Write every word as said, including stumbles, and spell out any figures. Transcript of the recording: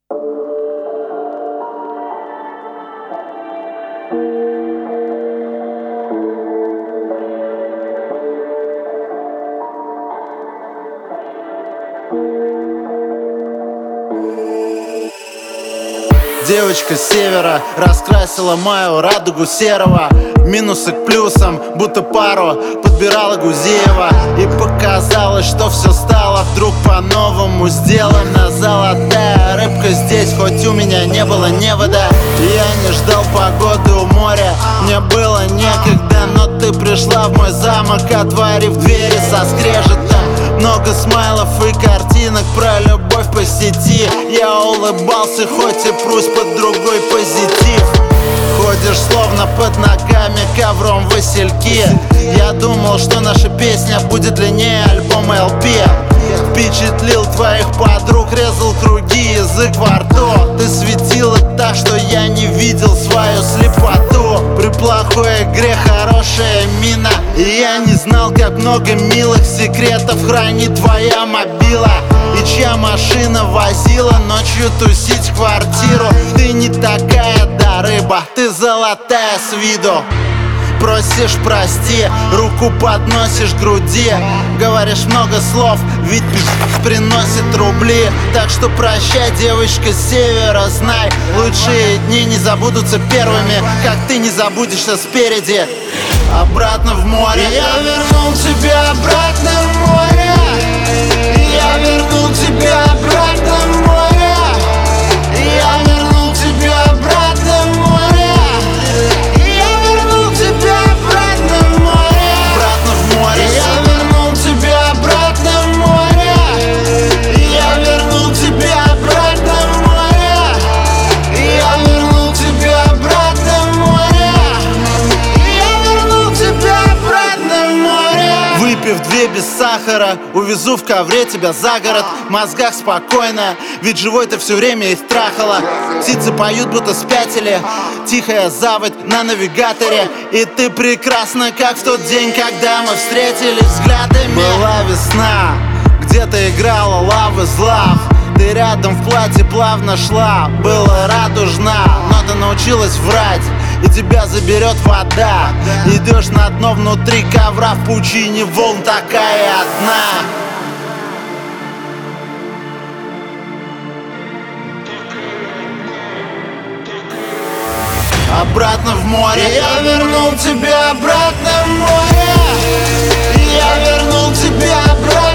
Девочка с севера раскрасила мою радугу серого. Минусы к плюсам, будто пару подбирала Гузеева. И показалось, что все стало вдруг по-новому сделано. Золотая рыбка здесь, хоть у меня не было невода. Я не ждал погоды у моря, мне было некогда. Но ты пришла в мой замок, отворив двери со скрежетом. Много смайлов и картинок про любовь по сети. Я улыбался, хоть и прусь под другой позитив. Ходишь словно под ногами ковром васильки. Я думал, что наша песня будет длиннее альбома эл пи. Впечатлил твоих подруг, резал круги, язык во рту. Ты светила так, что я не видел свою слепоту. При плохой игре хорошая мина. И я не знал, как много милых секретов хранит твоя мобила. И чья машина возила ночью тусить в квартиру. Ты не такая, да, рыба, ты золотая с виду. Просишь прости, руку подносишь к груди. Говоришь много слов, ведь приносит рубли. Так что прощай, девочка с севера, знай, лучшие дни не забудутся первыми, как ты не забудешься спереди. Обратно в море. Я вернул тебя обратно в море. Я вернул тебя обратно в море. Я вернул тебя обратно в море. Я вернул тебя обратно в море. Обратно в море. Я вернул тебя обратно в море. Я вернул тебя обратно в море. Я вернул тебя обратно в море. Я вернул тебя обратно в море. Выпив две без сахара, увезу в ковре тебя за город. В мозгах спокойно, ведь живой ты все время их трахала. Птицы поют, будто спятили. Тихая заводь на навигаторе. И ты прекрасна, как в тот день, когда мы встретились взглядами. Была весна, где-то играла Love is Love. Ты рядом в платье плавно шла, было радужно. Но ты научилась врать, и тебя заберет вода. Идешь на дно внутри ковра, в пучине волн такая одна. Обратно в море. Я вернул тебя обратно в море. Я вернул тебя обратно.